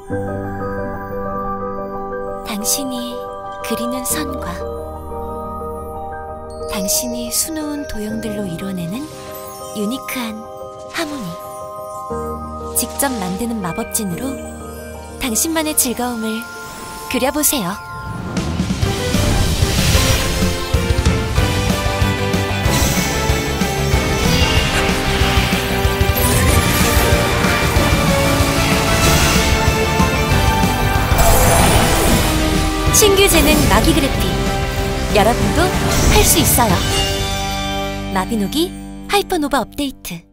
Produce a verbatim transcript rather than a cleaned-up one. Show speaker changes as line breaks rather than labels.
당신이 그리는 선과 당신이 수놓은 도형들로 이뤄내는 유니크한 하모니. 직접 만드는 마법진으로 당신만의 즐거움을 그려보세요. 신규 재능 마기 그래픽. 여러분도 할 수 있어요. 마비노기 하이퍼노바 업데이트.